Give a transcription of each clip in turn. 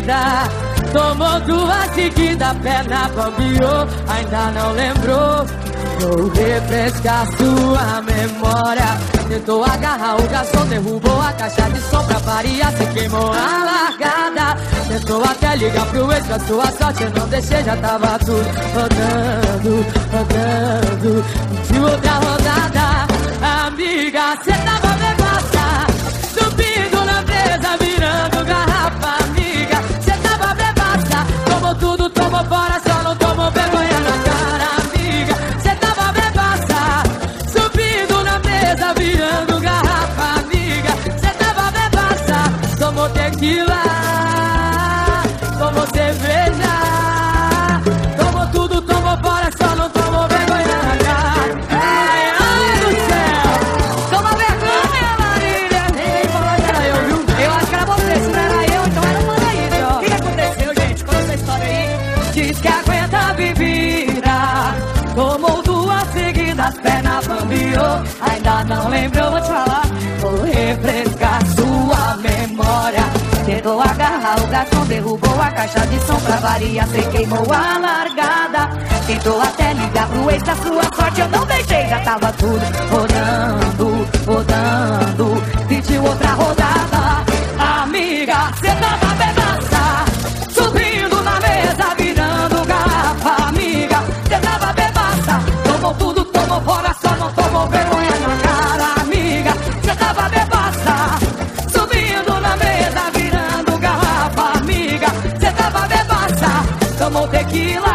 bebida. Tomou duas seguidas, perna bambiou, ainda não lembrou. Vou refrescar sua memória. Tentou agarrar o garçom, derrubou a caixa de som pra variar, se queimou a largada. Tentou até ligar pro ex, pra sua sorte eu não deixei, já tava tudo rodando, rodando. De outra rodada, amiga, cê tava bebaça, subindo na mesa, virando garrafa. Amiga, cê tava bebaça, tomou tudo, tomou fora, só não tomou vergonha na cara. Amiga, cê tava bebaça, subindo na mesa, virando garrafa. Amiga, cê tava bebaça, tomou tequila, tomou cerveja, tomou tudo, tomou fora, só não tomou vergonha na cara. Ai, ai do céu, toma vergonha, Marília. Ei, era eu, viu? Eu acho que era você, se não era eu, então era uma daí, ó. O que aconteceu, gente? Conta essa história aí. Diz que aguenta a bebida, tomou duas seguidas, perna bambiou, ainda não lembrou, vou te falar. Vou refrescar sua memória. Tentou agarrar o garçom, derrubou a caixa de som pra variar, cê queimou a largada. Tentou até ligar pro ex, da sua sorte eu não deixei, já tava tudo rodando, rodando. Pediu outra rodada, amiga, cê tava bebaça, subindo na mesa, virando garrafa. Amiga, cê tava bebaça, tomou tudo, tomou fora, só não tomou vergonha na cara. Amiga, cê tava bebaça, subindo na mesa, virando garrafa. Amiga, cê tava bebaça, tomou tequila,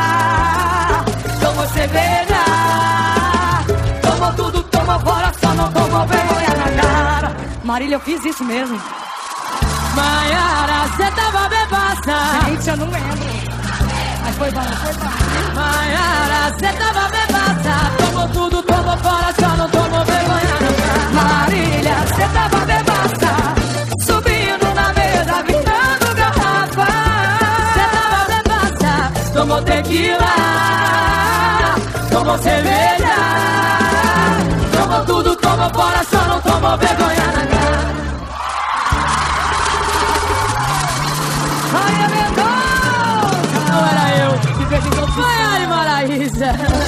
tomou cerveja, tomou tudo, tomou fora, só não tomou vergonha na cara. Marília, eu fiz isso mesmo. Maiara, cê tava bebaça. Gente, eu não lembro. Mas foi bom, foi bom. Maiara, cê tava bebaça, tomou tudo, tomou fora, só não tomou vergonha na cara. Marília, cê tava bebaça, subindo na mesa, virando garrafa. Cê tava bebaça, tomou tequila, tomou cerveja, tomou tudo, tomou fora, só não tomou vergonha na cara. Ai, Mendonça! Não era eu, que fez então Maiara e Maraísa.